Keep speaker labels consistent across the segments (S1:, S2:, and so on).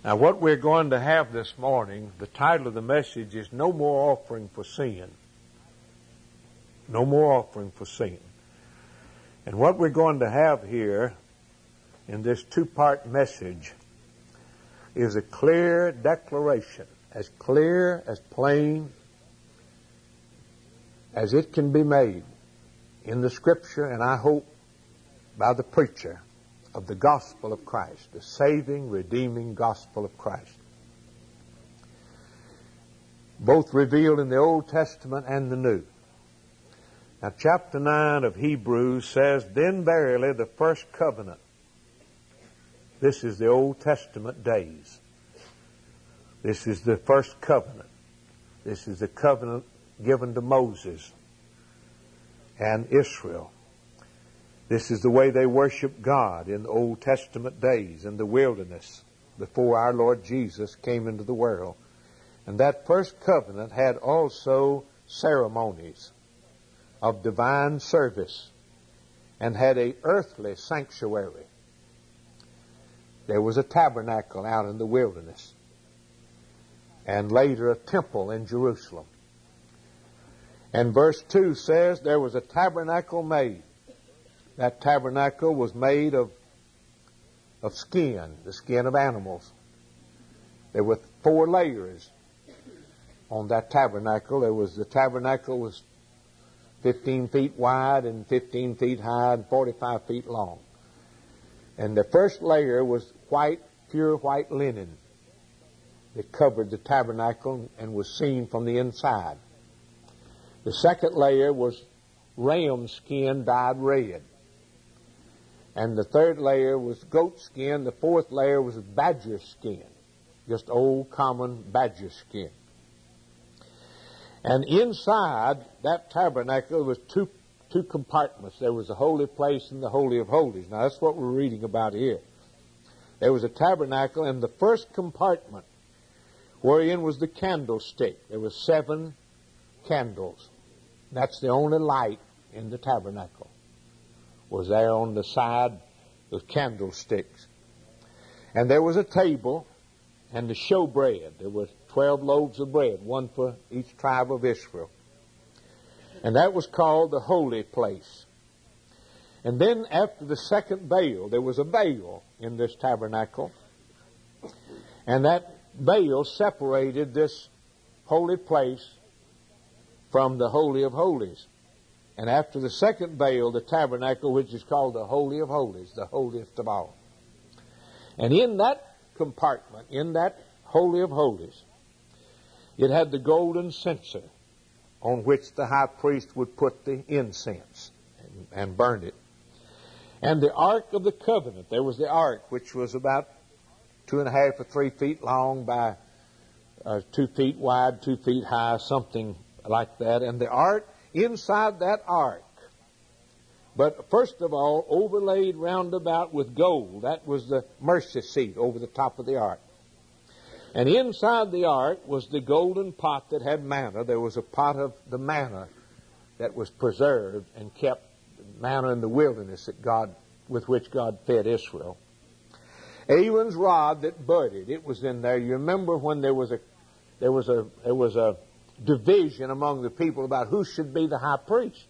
S1: Now, what we're going to have this morning, the title of the message is No More Offering for Sin. No more offering for sin. And what we're going to have here in this two-part message is a clear declaration, as clear, as plain as it can be made in the Scripture, and I hope by the preacher, of the gospel of Christ, the saving, redeeming gospel of Christ. Both revealed in the Old Testament and the New. Now, chapter 9 of Hebrews says, Then verily the first covenant. This is the Old Testament days. This is the first covenant. This is the covenant given to Moses and Israel. This is the way they worshiped God in the Old Testament days, in the wilderness, before our Lord Jesus came into the world. And that first covenant had also ceremonies of divine service and had an earthly sanctuary. There was a tabernacle out in the wilderness, and later a temple in Jerusalem. And verse 2 says there was a tabernacle made. That tabernacle was made of skin, the skin of animals. There were 4 layers on that tabernacle. The tabernacle was 15 feet wide and 15 feet high and 45 feet long. And the first layer was white, pure white linen that covered the tabernacle and was seen from the inside. The second layer was ram skin dyed red. And the third layer was goat skin. The fourth layer was badger skin, just old common badger skin. And inside that tabernacle was two compartments. There was the holy place and the Holy of Holies. Now that's what we're reading about here. There was a tabernacle, and the first compartment wherein was the candlestick. There were 7 candles. That's the only light in the tabernacle. Was there on the side of candlesticks. And there was a table and the showbread. There were 12 loaves of bread, one for each tribe of Israel. And that was called the holy place. And then after the second veil, there was a veil in this tabernacle. And that veil separated this holy place from the Holy of Holies. And after the second veil, the tabernacle, which is called the Holy of Holies, the holiest of all. And in that compartment, in that Holy of Holies, it had the golden censer on which the high priest would put the incense and burn it. And the Ark of the Covenant, there was the Ark, which was about 2.5 or 3 feet long by 2 feet wide, 2 feet high, something like that. And the Ark, inside that ark, but first of all, overlaid round about with gold. That was the mercy seat over the top of the ark. And inside the ark was the golden pot that had manna. There was a pot of the manna that was preserved and kept, manna in the wilderness with which God fed Israel. Aaron's rod that budded, it was in there. You remember when there was a division among the people about who should be the high priest.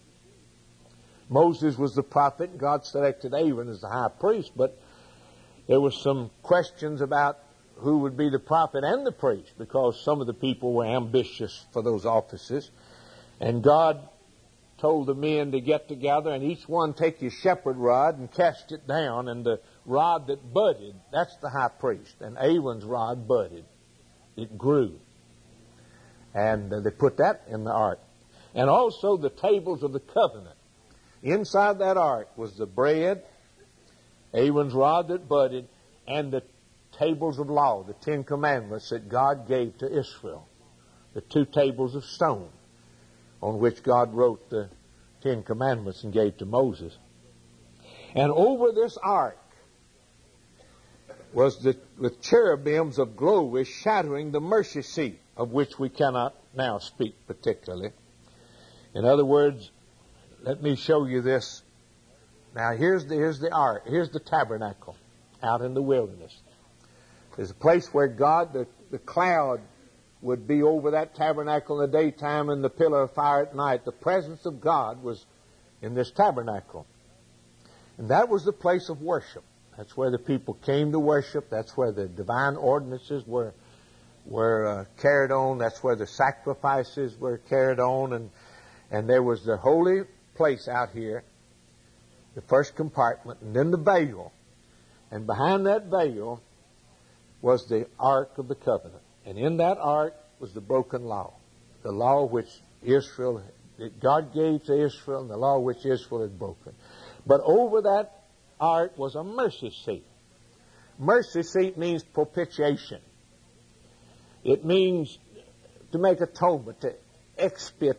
S1: Moses was the prophet, and God selected Aaron as the high priest, but there were some questions about who would be the prophet and the priest, because some of the people were ambitious for those offices. And God told the men to get together and each one take his shepherd rod and cast it down, and the rod that budded, that's the high priest. And Aaron's rod budded. It grew. And they put that in the ark. And also the tables of the covenant. Inside that ark was the bread, Aaron's rod that budded, and the tables of law, the 10 commandments that God gave to Israel. The 2 tables of stone on which God wrote the 10 commandments and gave to Moses. And over this ark was with cherubims of glory shadowing the mercy seat, of which we cannot now speak particularly. In other words, let me show you this. Now here's the ark, here's the tabernacle out in the wilderness. There's a place where God, the cloud, would be over that tabernacle in the daytime and the pillar of fire at night. The presence of God was in this tabernacle. And that was the place of worship. That's where the people came to worship. That's where the divine ordinances were carried on. That's where the sacrifices were carried on. And there was the holy place out here, the first compartment, and then the veil. And behind that veil was the Ark of the Covenant. And in that Ark was the broken law. The law which God gave to Israel, and the law which Israel had broken. But over that Ark was a mercy seat. Mercy seat means propitiation. It means to make atonement, to expiate,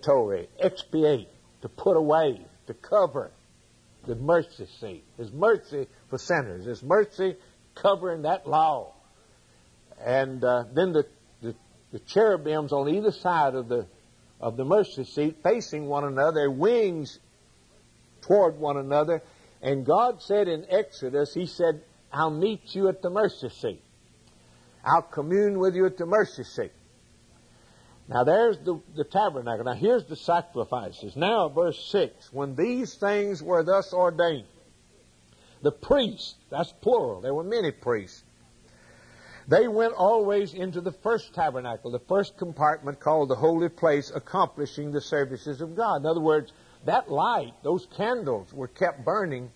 S1: to put away, to cover. The mercy seat. His mercy for sinners. His mercy covering that law. And then the cherubims on either side of the mercy seat facing one another, their wings toward one another. And God said in Exodus, He said, I'll meet you at the mercy seat. I'll commune with you at the mercy seat. Now there's the tabernacle. Now here's the sacrifices. Now verse 6, when these things were thus ordained, the priests, that's plural, there were many priests, they went always into the first tabernacle, the first compartment called the holy place, accomplishing the services of God. In other words, that light, those candles were kept burning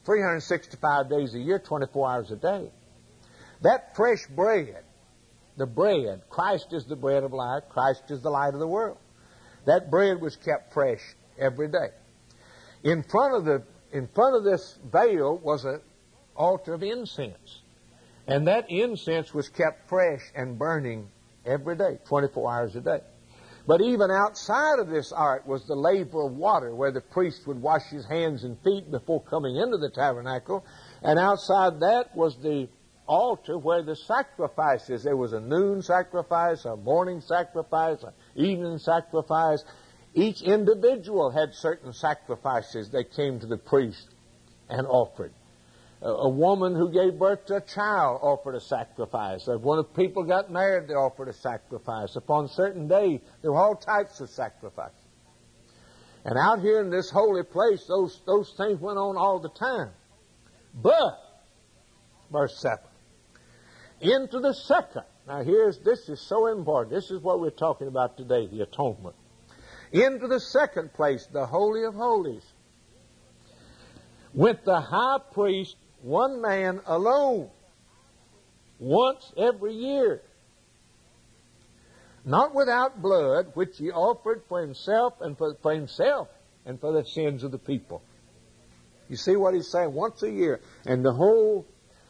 S1: 365 days a year, 24 hours a day. That fresh bread, the bread, Christ is the bread of life, Christ is the light of the world. That bread was kept fresh every day. In front of this veil was an altar of incense. And that incense was kept fresh and burning every day, 24 hours a day. But even outside of this ark was the laver of water where the priest would wash his hands and feet before coming into the tabernacle. And outside that was the altar where the sacrifices, there was a noon sacrifice, a morning sacrifice, an evening sacrifice. Each individual had certain sacrifices they came to the priest and offered. A woman who gave birth to a child offered a sacrifice. When people got married, they offered a sacrifice. Upon a certain day, there were all types of sacrifices. And out here in this holy place, those things went on all the time. But, verse 7, into the second. Now this is so important. This is what we're talking about today, the atonement. Into the second place, the Holy of Holies, went the high priest, one man alone, once every year, not without blood, which he offered for himself and for the sins of the people. You see what he's saying? Once a year. And the whole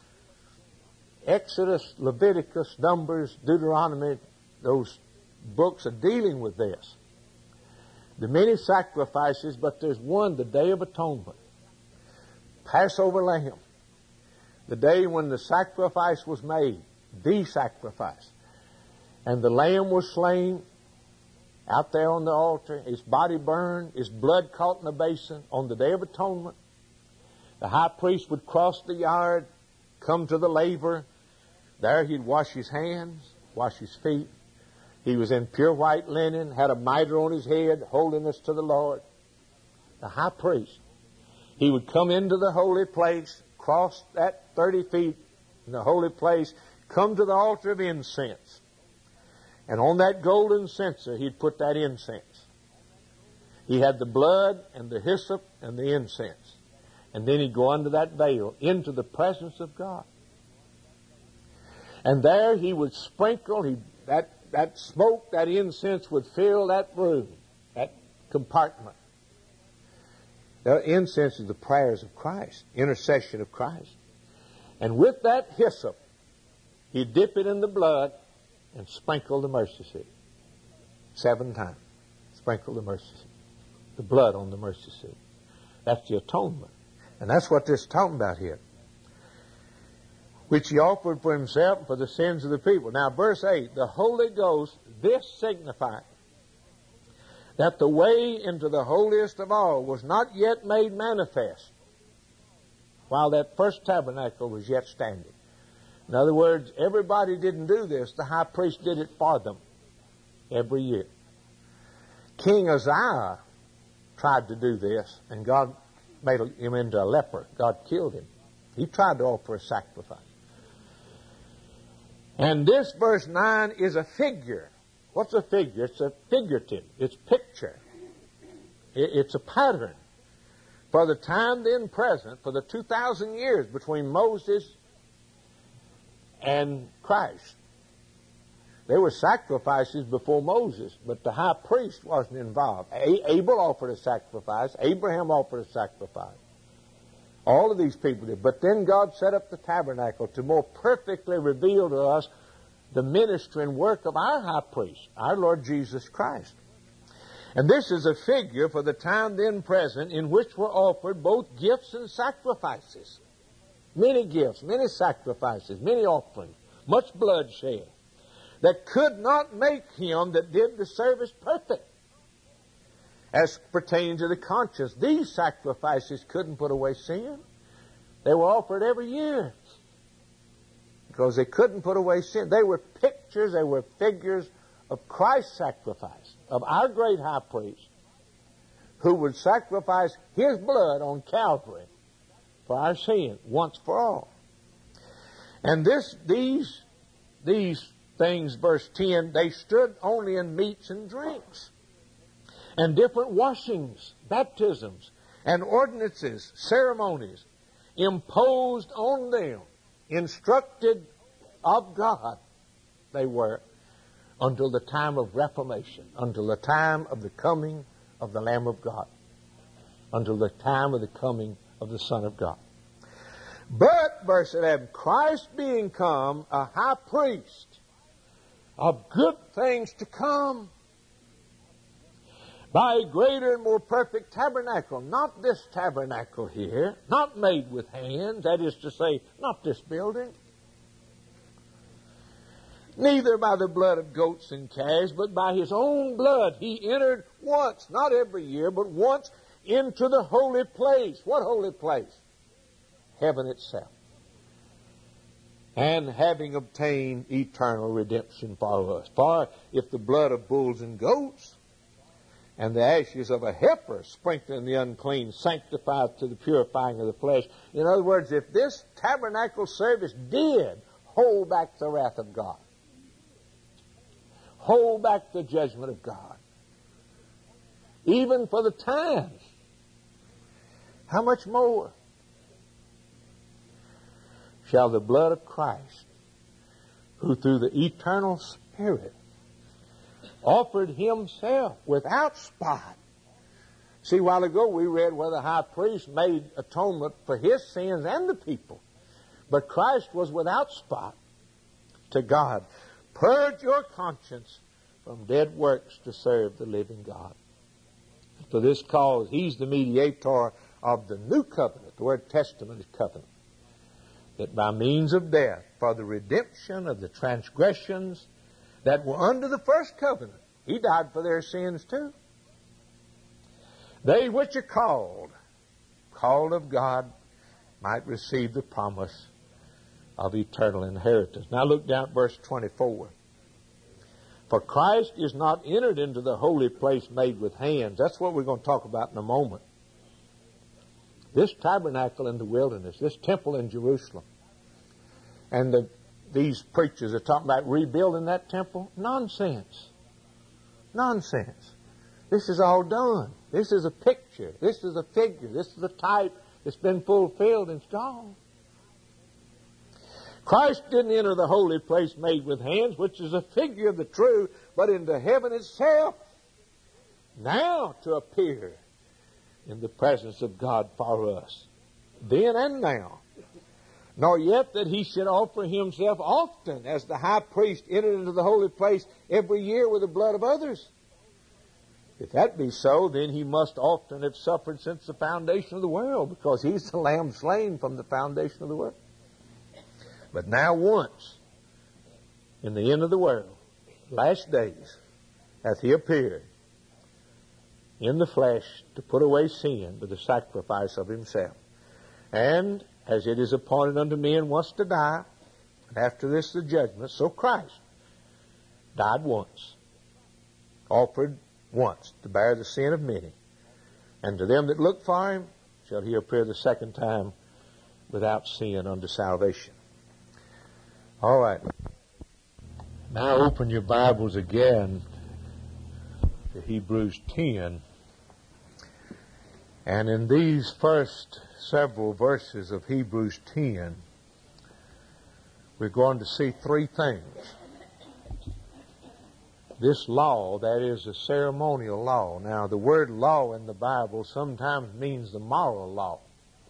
S1: Exodus, Leviticus, Numbers, Deuteronomy, those books are dealing with this. The many sacrifices, but there's one, the Day of Atonement. Passover lamb. The day when the sacrifice was made, the sacrifice. And the lamb was slain out there on the altar, his body burned, his blood caught in a basin on the Day of Atonement. The high priest would cross the yard, come to the laver. There he'd wash his hands, wash his feet. He was in pure white linen, had a mitre on his head, holiness to the Lord. The high priest. He would come into the holy place, cross that 30 feet in the holy place, come to the altar of incense. And on that golden censer, he'd put that incense. He had the blood and the hyssop and the incense. And then he'd go under that veil into the presence of God. And there he would sprinkle, that smoke, that incense would fill that room, that compartment. The incense is the prayers of Christ, intercession of Christ. And with that hyssop, he'd dip it in the blood and sprinkle the mercy seat. 7 times. Sprinkle the mercy seat. The blood on the mercy seat. That's the atonement. And that's what this is talking about here. Which he offered for himself and for the sins of the people. Now, verse 8, the Holy Ghost, this signified that the way into the holiest of all was not yet made manifest while that first tabernacle was yet standing. In other words, everybody didn't do this. The high priest did it for them every year. King Uzziah tried to do this, and God made him into a leper. God killed him. He tried to offer a sacrifice. And this verse 9 is a figure. What's a figure? It's a figurative. It's picture. It's a pattern. For the time then present, for the 2,000 years between Moses and Christ. There were sacrifices before Moses, but the high priest wasn't involved. Abel offered a sacrifice. Abraham offered a sacrifice. All of these people did. But then God set up the tabernacle to more perfectly reveal to us the ministry and work of our high priest, our Lord Jesus Christ. And this is a figure for the time then present in which were offered both gifts and sacrifices. Many gifts, many sacrifices, many offerings, much bloodshed, that could not make him that did the service perfect. As pertaining to the conscience, these sacrifices couldn't put away sin. They were offered every year because they couldn't put away sin. They were pictures, they were figures of Christ's sacrifice, of our great high priest, who would sacrifice his blood on Calvary for our sin once for all. And these things, verse 10, they stood only in meats and drinks, and different washings, baptisms, and ordinances, ceremonies, imposed on them, instructed of God, they were, until the time of Reformation, until the time of the coming of the Lamb of God, until the time of the coming of the Son of God. But, verse 11, Christ being come a high priest of good things to come, by a greater and more perfect tabernacle. Not this tabernacle here, not made with hands, that is to say, not this building. Neither by the blood of goats and calves, but by his own blood he entered once, not every year, but once into the holy place. What holy place? Heaven itself. And having obtained eternal redemption for us. For if the blood of bulls and goats and the ashes of a heifer sprinkling the unclean sanctifies to the purifying of the flesh. In other words, if this tabernacle service did hold back the wrath of God, hold back the judgment of God, even for the time, how much more shall the blood of Christ, who through the eternal Spirit offered himself without spot. See, a while ago we read where the high priest made atonement for his sins and the people. But Christ was without spot to God. Purge your conscience from dead works to serve the living God. For this cause, he's the mediator of the new covenant. The word testament is covenant. That by means of death, for the redemption of the transgressions that were under the first covenant, he died for their sins too. They which are called of God, might receive the promise of eternal inheritance. Now look down at verse 24. For Christ is not entered into the holy place made with hands. That's what we're going to talk about in a moment. This tabernacle in the wilderness, this temple in Jerusalem, and these preachers are talking about rebuilding that temple. Nonsense. Nonsense. This is all done. This is a picture. This is a figure. This is a type that's been fulfilled and it's gone. Christ didn't enter the holy place made with hands, which is a figure of the true, but into heaven itself, now to appear in the presence of God for us, then and now. Nor yet that he should offer himself often, as the high priest entered into the holy place every year with the blood of others. If that be so, then he must often have suffered since the foundation of the world, because he's the lamb slain from the foundation of the world. But now once, in the end of the world, last days, hath he appeared in the flesh to put away sin with the sacrifice of himself. And as it is appointed unto men once to die, And after this, the judgment. So Christ died once, offered once to bear the sin of many. And to them that look for him shall he appear the second time without sin unto salvation. All right. Now open your Bibles again to Hebrews 10. And in these first several verses of Hebrews 10, we're going to see three things. This law, that is a ceremonial law. Now, the word law in the Bible sometimes means the moral law.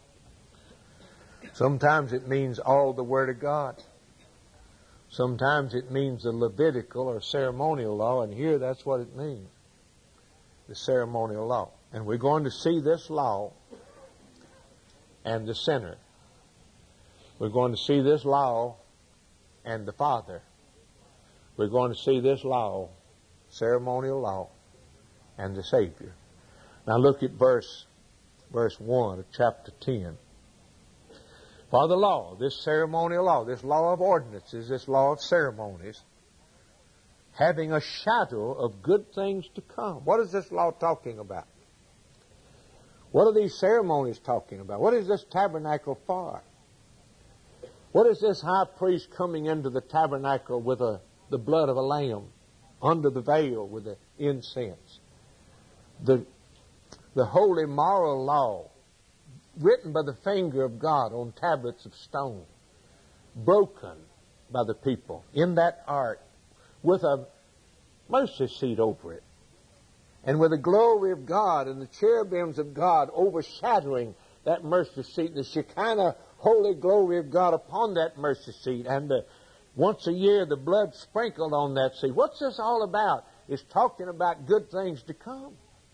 S1: Sometimes it means all the Word of God. Sometimes it means the Levitical or ceremonial law, and here that's what it means, the ceremonial law. And we're going to see this law and the sinner. We're going to see this law and the Father. We're going to see this law, ceremonial law, and the Savior. Now look at verse 1 of chapter 10. For the law, this ceremonial law, this law of ordinances, this law of ceremonies, having a shadow of good things to come. What is this law talking about? What are these ceremonies talking about? What is this tabernacle for? What is this high priest coming into the tabernacle with the blood of a lamb under the veil with the incense? The holy moral law written by the finger of God on tablets of stone, broken by the people in that ark with a mercy seat over it, and with the glory of God and the cherubims of God overshadowing that mercy seat, the Shekinah holy glory of God upon that mercy seat, and once a year the blood sprinkled on that seat. What's this all about? It's talking about good things to come.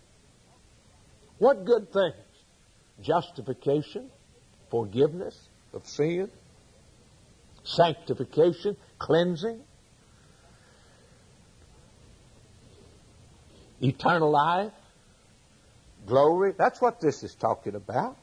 S1: What good things? Justification, forgiveness of sin, sanctification, cleansing, eternal life, glory. That's what this is talking about.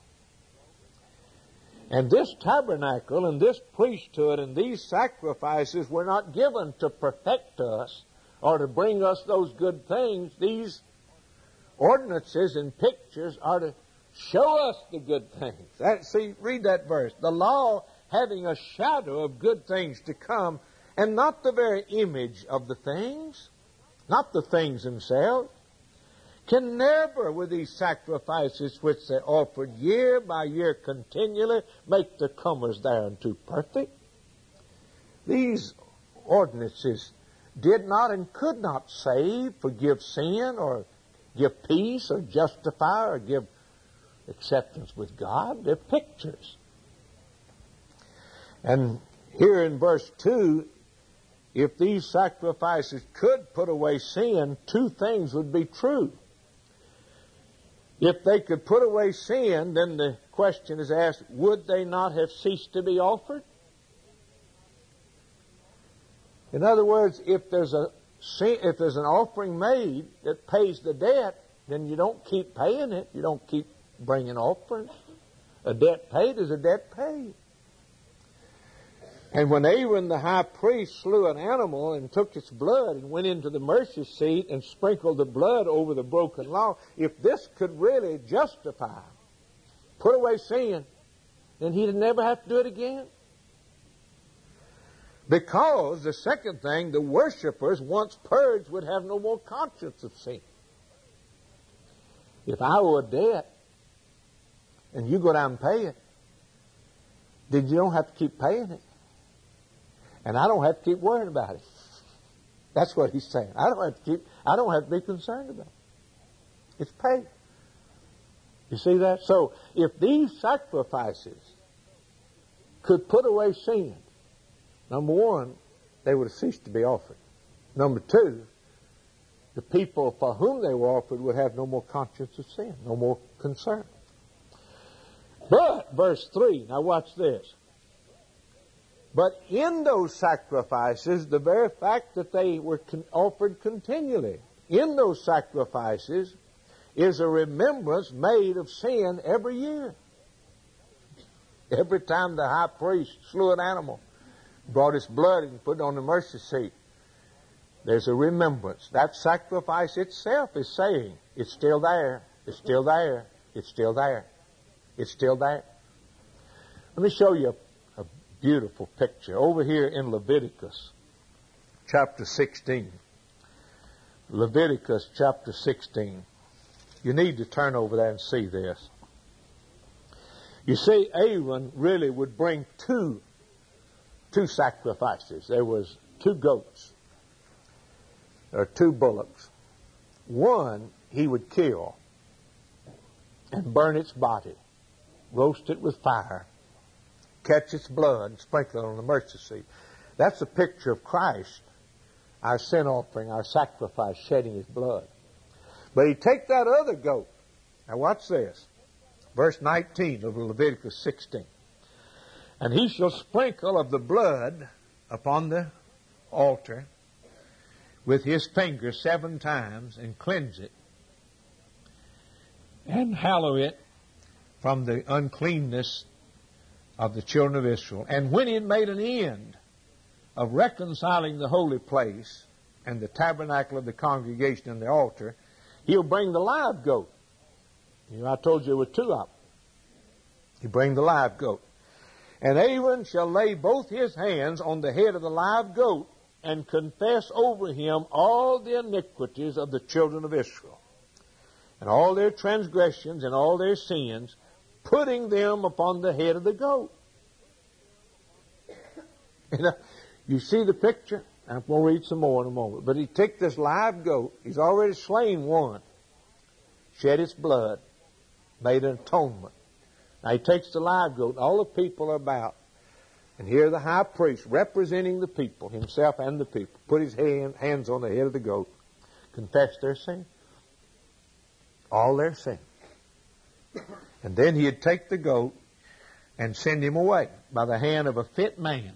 S1: And this tabernacle and this priesthood and these sacrifices were not given to perfect us or to bring us those good things. These ordinances and pictures are to show us the good things. See, read that verse. The law having a shadow of good things to come, and not the very image of the things, not the things themselves, can never, with these sacrifices which they offered year by year continually, make the comers thereunto perfect. These ordinances did not and could not save, forgive sin, or give peace, or justify, or give acceptance with God. They're pictures. And here in verse 2, if these sacrifices could put away sin, two things would be true. If they could put away sin, then the question is asked, would they not have ceased to be offered? In other words, if there's an offering made that pays the debt, then you don't keep paying it. You don't keep bringing offerings. A debt paid is a debt paid. And when Aaron the high priest slew an animal and took its blood and went into the mercy seat and sprinkled the blood over the broken law, if this could really justify, put away sin, then he'd never have to do it again. Because, the second thing, the worshipers, once purged, would have no more conscience of sin. If I owe a debt, and you go down and pay it, then you don't have to keep paying it. And I don't have to keep worrying about it. That's what he's saying. I don't have to be concerned about it. It's paid. You see that? So, if these sacrifices could put away sin, number one, they would have ceased to be offered. Number two, the people for whom they were offered would have no more conscience of sin, no more concern. But, verse 3, now watch this. But in those sacrifices, the very fact that they were offered continually, in those sacrifices is a remembrance made of sin every year. Every time the high priest slew an animal, brought its blood and put it on the mercy seat. There's a remembrance. That sacrifice itself is saying, it's still there, it's still there, it's still there, it's still there. Let me show you a beautiful picture over here in Leviticus chapter 16. Leviticus chapter 16. You need to turn over there and see this. You see, Aaron really would bring two sacrifices. There was 2 goats, or 2 bullocks. One he would kill and burn its body, roast it with fire, catch its blood and sprinkle it on the mercy seat. That's a picture of Christ, our sin offering, our sacrifice, shedding his blood. But he'd take that other goat. Now watch this. Verse 19 of Leviticus 16. And he shall sprinkle of the blood upon the altar with his finger 7 times and cleanse it and hallow it from the uncleanness of the children of Israel. And when he had made an end of reconciling the holy place and the tabernacle of the congregation and the altar, he'll bring the live goat. You know, I told you there were 2 of them. He'll bring the live goat. And Aaron shall lay both his hands on the head of the live goat and confess over him all the iniquities of the children of Israel, and all their transgressions and all their sins, putting them upon the head of the goat. You see the picture? I'm going to read some more in a moment. But he took this live goat. He's already slain one, shed its blood, made an atonement. Now he takes the live goat, and all the people are about. And here the high priest, representing the people, himself and the people, put his hands on the head of the goat, confess their sin, all their sin. And then he'd take the goat and send him away by the hand of a fit man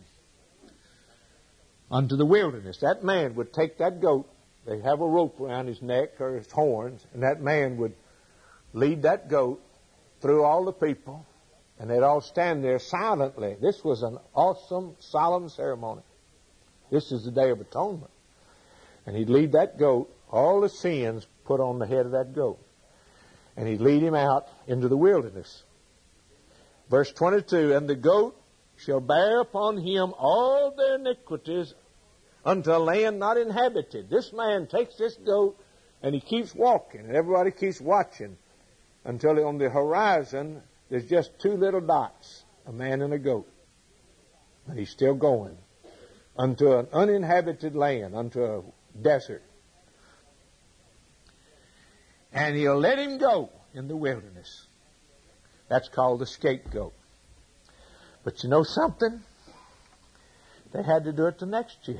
S1: unto the wilderness. That man would take that goat, they'd have a rope around his neck or his horns, and that man would lead that goat through all the people, and they'd all stand there silently. This was an awesome, solemn ceremony. This is the Day of Atonement. And he'd lead that goat, all the sins put on the head of that goat. And he'd lead him out into the wilderness. Verse 22, and the goat shall bear upon him all their iniquities unto a land not inhabited. This man takes this goat and he keeps walking, and everybody keeps watching until on the horizon there's just 2 little dots, a man and a goat. And he's still going unto an uninhabited land, unto a desert. And he'll let him go in the wilderness. That's called the scapegoat. But you know something? They had to do it the next year.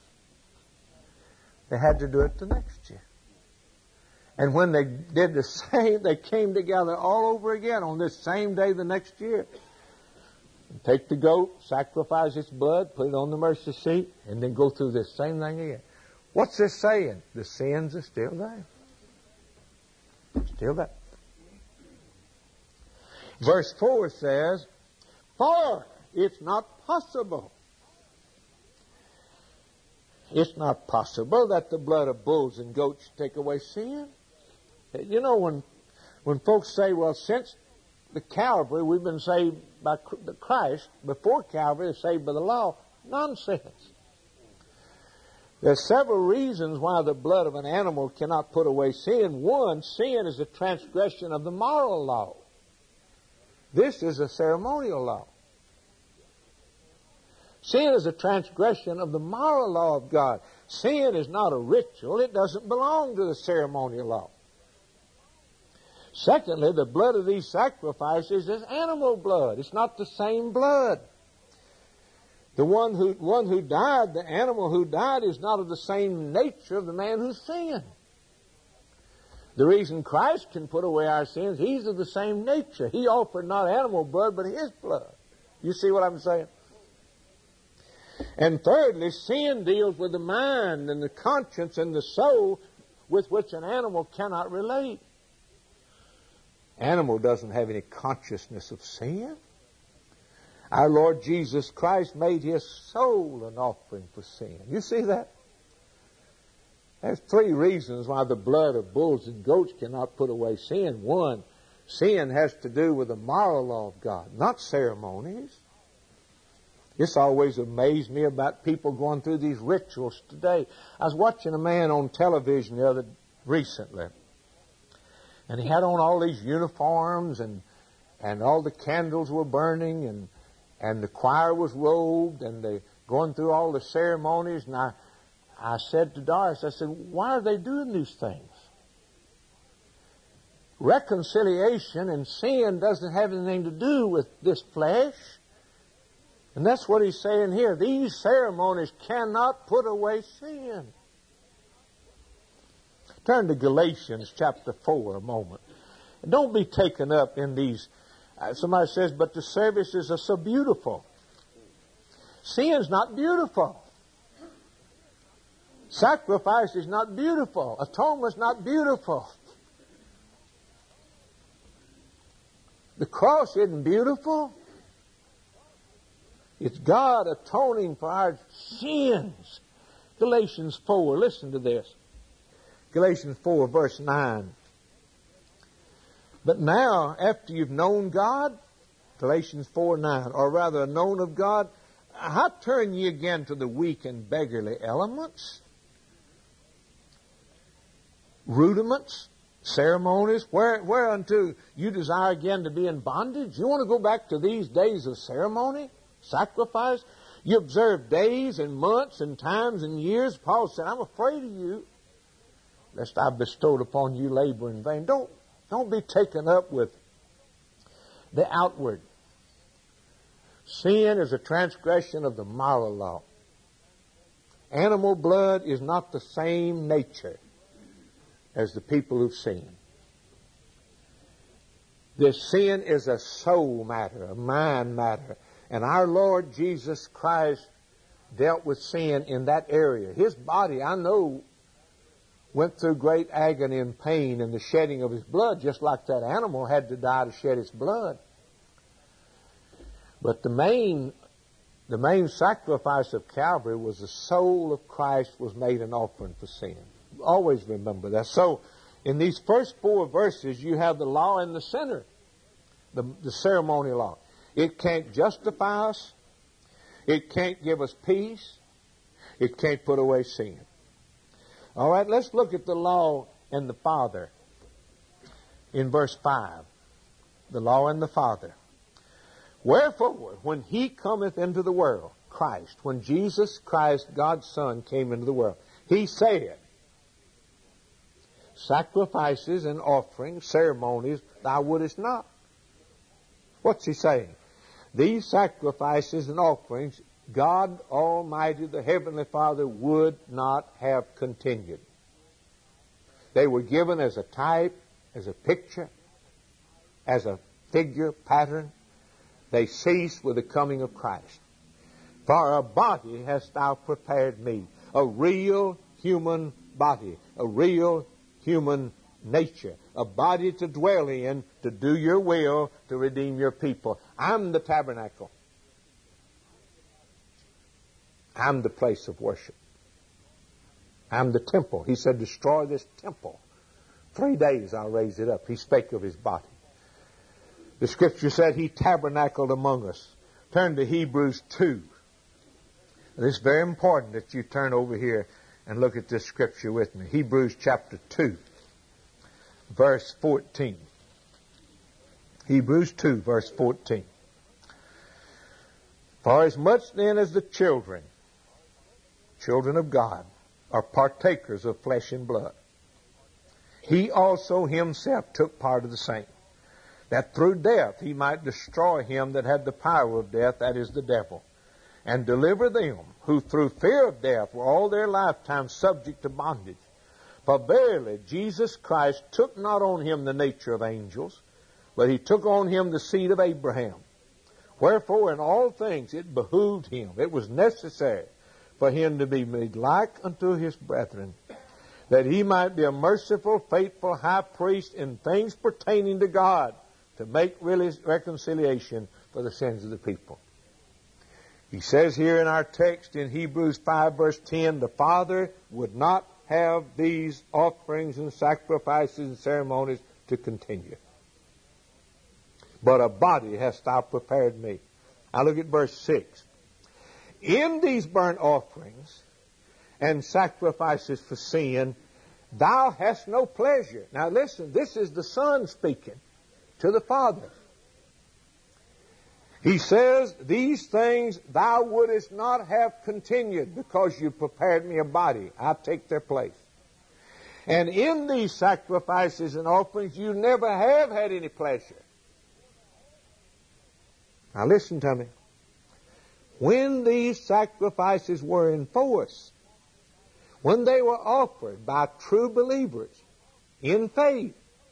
S1: They had to do it the next year. And when they did the same, they came together all over again on this same day the next year. And take the goat, sacrifice its blood, put it on the mercy seat, and then go through this same thing again. What's this saying? The sins are still there. Still there. Verse 4 says, for it's not possible. It's not possible that the blood of bulls and goats should take away sin. You know, when folks say, well, since the Calvary, we've been saved by Christ. Before Calvary, they're saved by the law. Nonsense. There's several reasons why the blood of an animal cannot put away sin. One, sin is a transgression of the moral law. This is a ceremonial law. Sin is a transgression of the moral law of God. Sin is not a ritual. It doesn't belong to the ceremonial law. Secondly, the blood of these sacrifices is animal blood. It's not the same blood. The one who died, the animal who died, is not of the same nature of the man who sinned. The reason Christ can put away our sins, he's of the same nature. He offered not animal blood, but his blood. You see what I'm saying? And thirdly, sin deals with the mind and the conscience and the soul with which an animal cannot relate. Animal doesn't have any consciousness of sin. Our Lord Jesus Christ made His soul an offering for sin. You see that? There's three reasons why the blood of bulls and goats cannot put away sin. One, sin has to do with the moral law of God, not ceremonies. This always amazed me about people going through these rituals today. I was watching a man on television recently, and he had on all these uniforms, and all the candles were burning, and the choir was robed, and they going through all the ceremonies. And I said to Doris, I said, why are they doing these things? Reconciliation and sin doesn't have anything to do with this flesh. And that's what he's saying here. These ceremonies cannot put away sin. Turn to Galatians chapter 4 a moment. Don't be taken up in these. Somebody says, but the services are so beautiful. Sin's not beautiful. Sacrifice is not beautiful. Atonement's not beautiful. The cross isn't beautiful. It's God atoning for our sins. Galatians 4, listen to this. Galatians 4, verse 9. But now, after you've known God, Galatians 4, 9, or rather known of God, how turn ye again to the weak and beggarly elements? Rudiments, ceremonies, whereunto you desire again to be in bondage? You want to go back to these days of ceremony? Sacrifice? You observe days and months and times and years. Paul said, I'm afraid of you, lest I bestowed upon you labor in vain. Don't be taken up with the outward. Sin is a transgression of the moral law. Animal blood is not the same nature as the people who've sinned. This sin is a soul matter, a mind matter. And our Lord Jesus Christ dealt with sin in that area. His body, I know, went through great agony and pain in the shedding of His blood, just like that animal had to die to shed its blood. But the main sacrifice of Calvary was the soul of Christ was made an offering for sin. Always remember that. So, in these first 4 verses, you have the law in the center, the ceremony law. It can't justify us. It can't give us peace. It can't put away sin. All right, let's look at the law and the Father in verse 5. The law and the Father. Wherefore, when He cometh into the world, Christ, when Jesus Christ, God's Son, came into the world, He said, sacrifices and offerings, ceremonies, thou wouldest not. What's He saying? These sacrifices and offerings, God Almighty, the Heavenly Father, would not have continued. They were given as a type, as a picture, as a figure, pattern. They ceased with the coming of Christ. For a body hast thou prepared me, a real human body, a real human nature, a body to dwell in, to do your will, to redeem your people. I'm the tabernacle. I'm the place of worship. I'm the temple. He said, destroy this temple. 3 days I'll raise it up. He spake of His body. The Scripture said He tabernacled among us. Turn to Hebrews 2. It's very important that you turn over here and look at this Scripture with me. Hebrews chapter 2. Verse 14. Hebrews 2, verse 14. For as much then as the children of God, are partakers of flesh and blood, He also Himself took part of the same, that through death He might destroy him that had the power of death, that is, the devil, and deliver them who through fear of death were all their lifetime subject to bondage. For verily Jesus Christ took not on Him the nature of angels, but He took on Him the seed of Abraham. Wherefore in all things it behooved Him, it was necessary for Him to be made like unto His brethren, that He might be a merciful, faithful high priest in things pertaining to God, to make reconciliation for the sins of the people. He says here in our text in Hebrews 5 verse 10, the Father would not have these offerings and sacrifices and ceremonies to continue. But a body hast thou prepared me. Now look at verse 6. In these burnt offerings and sacrifices for sin, thou hast no pleasure. Now listen, this is the Son speaking to the Father. He says, these things thou wouldest not have continued because you prepared me a body. I'll take their place. And in these sacrifices and offerings you never have had any pleasure. Now listen to me. When these sacrifices were in force, when they were offered by true believers in faith,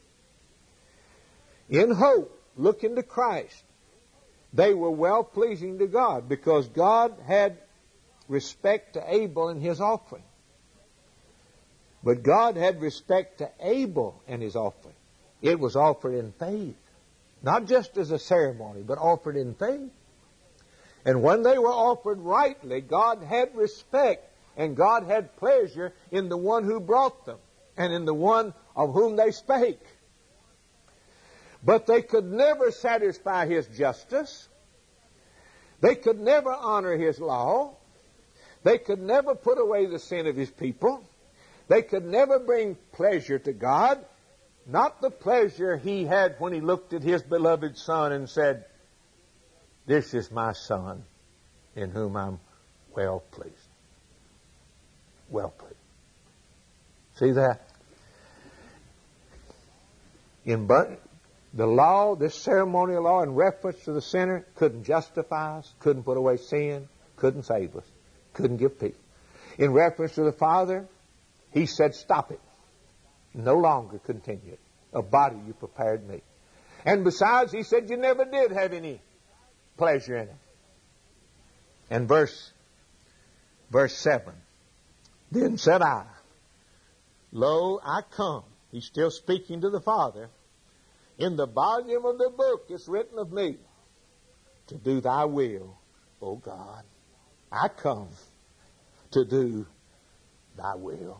S1: in hope, looking to Christ, they were well-pleasing to God because God had respect to Abel and his offering. But God had respect to Abel and his offering. It was offered in faith. Not just as a ceremony, but offered in faith. And when they were offered rightly, God had respect and God had pleasure in the one who brought them and in the one of whom they spake. But they could never satisfy His justice. They could never honor His law. They could never put away the sin of His people. They could never bring pleasure to God. Not the pleasure He had when He looked at His beloved Son and said, "This is my Son in whom I'm well pleased." Well pleased. See that? The law, this ceremonial law in reference to the sinner, couldn't justify us, couldn't put away sin, couldn't save us, couldn't give peace. In reference to the Father, He said, "Stop it. No longer continue it. A body you prepared me." And besides, He said, you never did have any pleasure in it. And verse 7, "Then said I, Lo, I come." He's still speaking to the Father. "In the volume of the book is written of me, to do thy will, O God." I come to do thy will,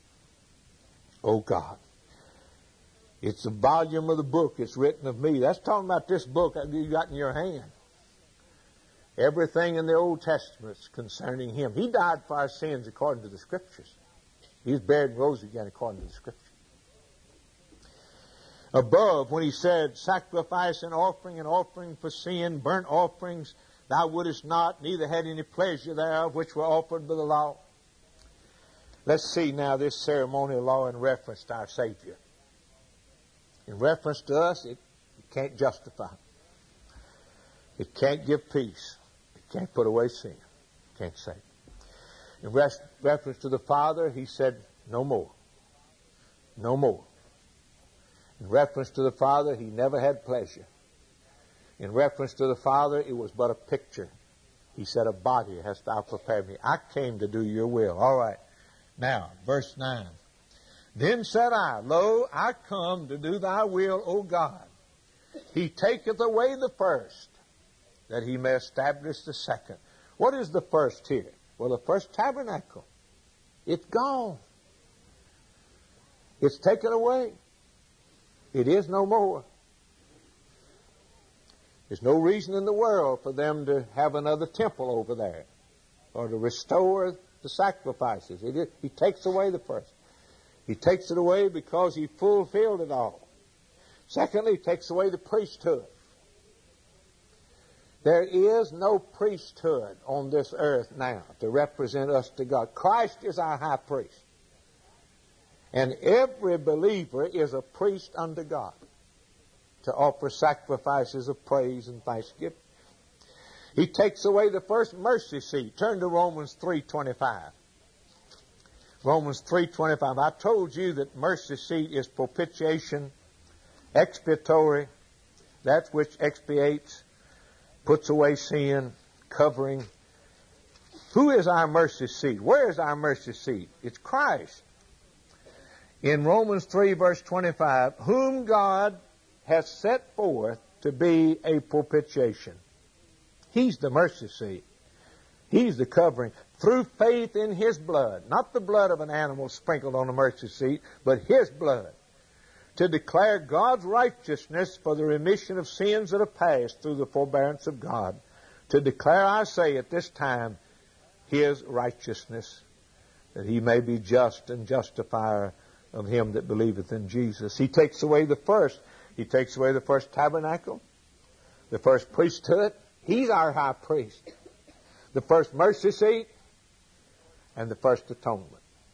S1: O God. It's the volume of the book is written of me. That's talking about this book that you got in your hand. Everything in the Old Testament is concerning Him. He died for our sins according to the Scriptures. He was buried and rose again according to the Scriptures. Above, when He said, "Sacrifice and offering for sin, burnt offerings, thou wouldest not, neither had any pleasure thereof, which were offered by the law." Let's see now this ceremonial law in reference to our Savior. In reference to us, it can't justify. It can't give peace. It can't put away sin. It can't save. In reference to the Father, He said, "No more. No more." In reference to the Father, He never had pleasure. In reference to the Father, it was but a picture. He said, "A body hast thou prepared me." I came to do your will. All right. Now, verse 9. "Then said I, Lo, I come to do thy will, O God. He taketh away the first, that He may establish the second." What is the first here? Well, the first tabernacle. It's gone. It's taken away. It is no more. There's no reason in the world for them to have another temple over there or to restore the sacrifices. He takes away the first. He takes it away because He fulfilled it all. Secondly, He takes away the priesthood. There is no priesthood on this earth now to represent us to God. Christ is our high priest. And every believer is a priest unto God to offer sacrifices of praise and thanksgiving. He takes away the first mercy seat. Turn to Romans 3:25. Romans 3:25. I told you that mercy seat is propitiation, expiatory, that which expiates, puts away sin, covering. Who is our mercy seat? Where is our mercy seat? It's Christ. In Romans 3 verse 25, "Whom God has set forth to be a propitiation." He's the mercy seat. He's the covering. Through faith in His blood. Not the blood of an animal sprinkled on the mercy seat, but His blood. To declare God's righteousness for the remission of sins that are past through the forbearance of God. To declare, I say, at this time, His righteousness, that He may be just and justifier of him that believeth in Jesus. He takes away the first. He takes away the first tabernacle, the first priesthood. He's our high priest. The first mercy seat, and the first atonement.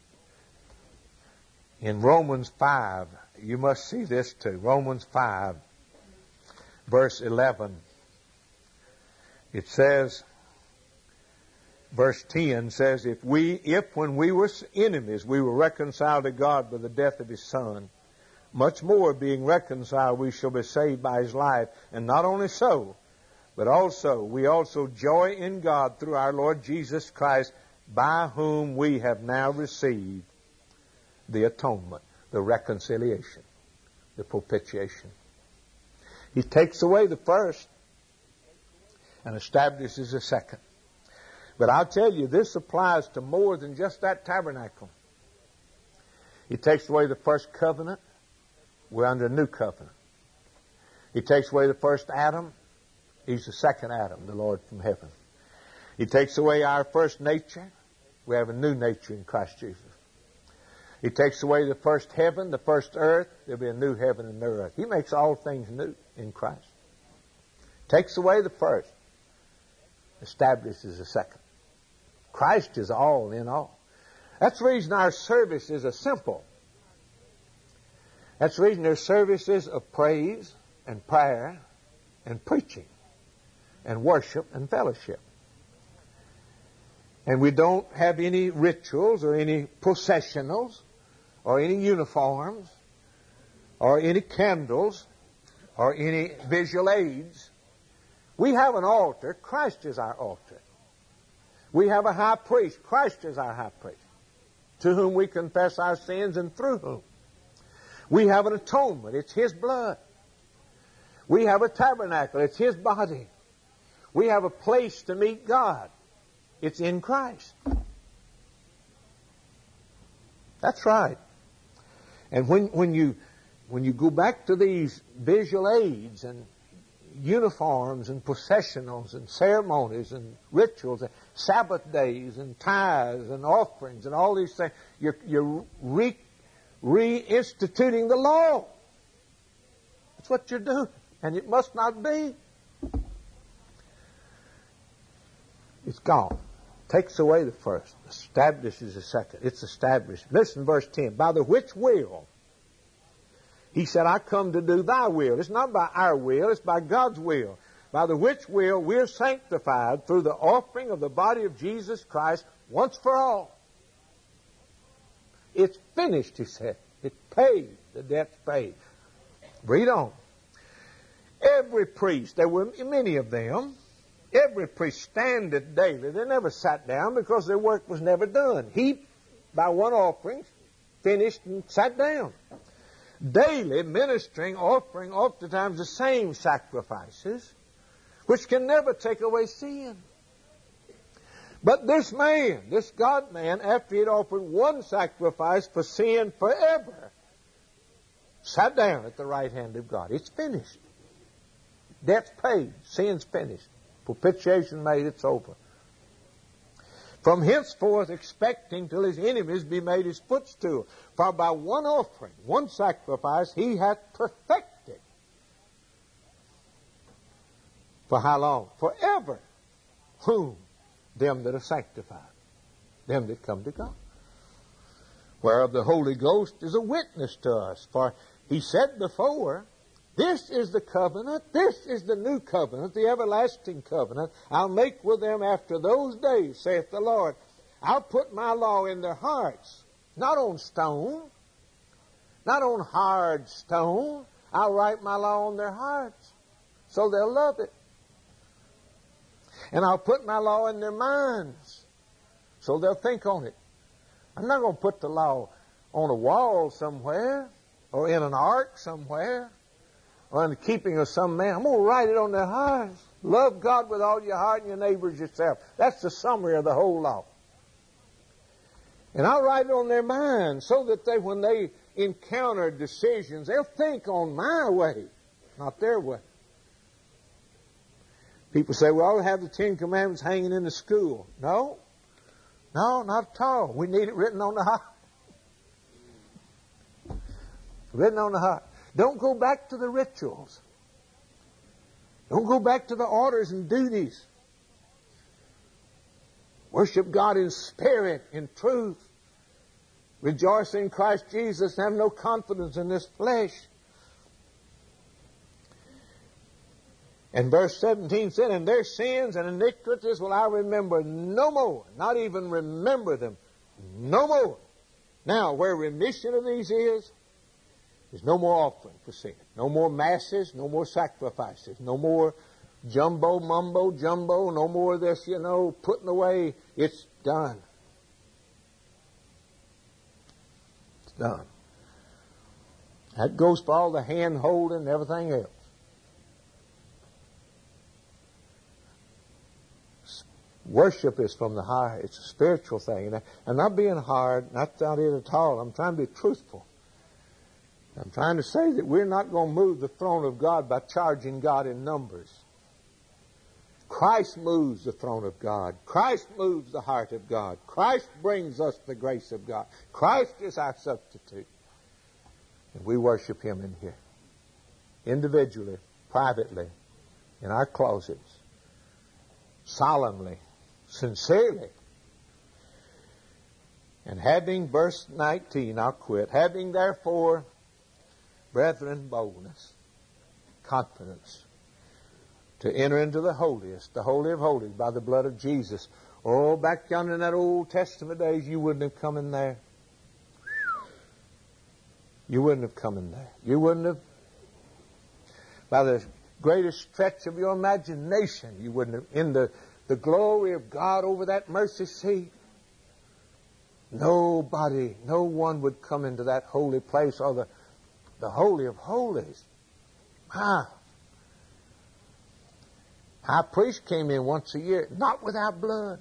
S1: In Romans 5, you must see this too. Romans 5, verse 11. It says, verse 10 says, if when we were enemies, we were reconciled to God by the death of His Son, much more being reconciled, we shall be saved by His life. And not only so, but also, we also joy in God through our Lord Jesus Christ, by whom we have now received the atonement, the reconciliation, the propitiation. He takes away the first and establishes the second. But I'll tell you, this applies to more than just that tabernacle. He takes away the first covenant. We're under a new covenant. He takes away the first Adam. He's the second Adam, the Lord from heaven. He takes away our first nature. We have a new nature in Christ Jesus. He takes away the first heaven, the first earth. There'll be a new heaven and new earth. He makes all things new in Christ. Takes away the first. Establishes the second. Christ is all in all. That's the reason our services are simple. That's the reason there's services of praise and prayer and preaching and worship and fellowship. And we don't have any rituals or any processionals or any uniforms or any candles or any visual aids. We have an altar. Christ is our altar. We have a high priest. Christ is our high priest, to whom we confess our sins and through whom. We have an atonement. It's His blood. We have a tabernacle. It's His body. We have a place to meet God. It's in Christ. That's right. And when you go back to these visual aids and uniforms and processionals and ceremonies and rituals and Sabbath days and tithes and offerings and all these things, you're reinstituting the law. That's what you're doing. And it must not be. It's gone. Takes away the first. Establishes the second. It's established. Listen, verse 10. By the which will, He said, I come to do Thy will. It's not by our will. It's by God's will. By the which will we're sanctified through the offering of the body of Jesus Christ once for all. It's finished, He said. It's paid. The debt's paid. Read on. Every priest, there were many of them, every priest standeth daily. They never sat down because their work was never done. He, by one offering, finished and sat down. Daily ministering, offering oftentimes the same sacrifices, which can never take away sin. But this man, this God-man, after he had offered one sacrifice for sin forever, sat down at the right hand of God. It's finished. Debt's paid. Sin's finished. Propitiation made. It's over. From henceforth expecting till His enemies be made His footstool. For by one offering, one sacrifice, He hath perfected. For how long? Forever. Whom? Them that are sanctified. Them that come to God. Whereof the Holy Ghost is a witness to us. For He said before, this is the covenant, this is the new covenant, the everlasting covenant. I'll make with them after those days, saith the Lord. I'll put my law in their hearts, not on stone, not on hard stone. I'll write my law on their hearts, so they'll love it. And I'll put my law in their minds, so they'll think on it. I'm not going to put the law on a wall somewhere, or in an ark somewhere, or in the keeping of some man. I'm going to write it on their hearts. Love God with all your heart and your neighbor as yourself. That's the summary of the whole law. And I'll write it on their minds so that they, when they encounter decisions, they'll think on my way, not their way. People say, well, I'll have the Ten Commandments hanging in the school. No, not at all. We need it written on the heart. Written on the heart. Don't go back to the rituals. Don't go back to the orders and duties. Worship God in spirit, in truth. Rejoice in Christ Jesus and have no confidence in this flesh. And verse 17 said, and their sins and iniquities will I remember no more. Not even remember them. No more. Now, where remission of these is, there's no more offering for sin. No more masses, no more sacrifices, no more jumbo, mumbo, jumbo, no more of this, putting away. It's done. It's done. That goes for all the hand holding and everything else. Worship is from the heart. It's a spiritual thing. And I'm not being hard, not it at all. I'm trying to be truthful. I'm trying to say that we're not going to move the throne of God by charging God in numbers. Christ moves the throne of God. Christ moves the heart of God. Christ brings us the grace of God. Christ is our substitute. And we worship Him in here. Individually, privately, in our closets, solemnly, sincerely. And having, verse 19, I'll quit. Having therefore, brethren, boldness, confidence, to enter into the holiest, the Holy of Holies, by the blood of Jesus. Oh, back yonder in that Old Testament days, you wouldn't have come in there. You wouldn't have come in there. You wouldn't have, by the greatest stretch of your imagination, you wouldn't have, in the glory of God over that mercy seat, nobody, no one would come into that holy place or the Holy of Holies. High priest came in once a year, not without blood.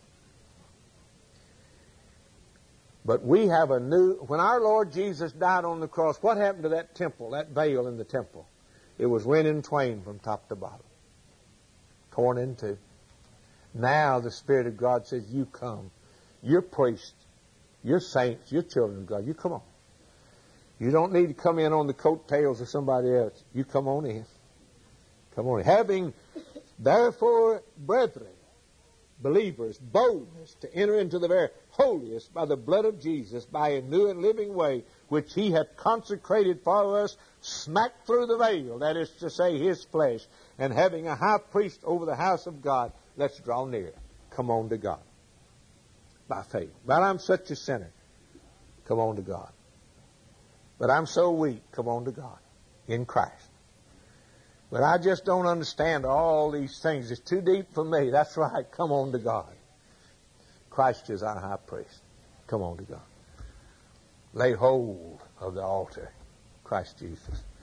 S1: But we have a new, when our Lord Jesus died on the cross, what happened to that temple, that veil in the temple? It was rent in twain from top to bottom. Torn in two. Now the Spirit of God says, you come. You're priests. You're saints. You're children of God. You come on. You don't need to come in on the coattails of somebody else. You come on in. Come on in. Having, therefore, brethren, believers, boldness to enter into the very holiest by the blood of Jesus, by a new and living way, which He hath consecrated for us, smack through the veil, that is to say, His flesh, and having a high priest over the house of God, let's draw near. Come on to God. By faith. But I'm such a sinner. Come on to God. But I'm so weak. Come on to God. In Christ. But I just don't understand all these things. It's too deep for me. That's right. Come on to God. Christ is our high priest. Come on to God. Lay hold of the altar. Christ Jesus.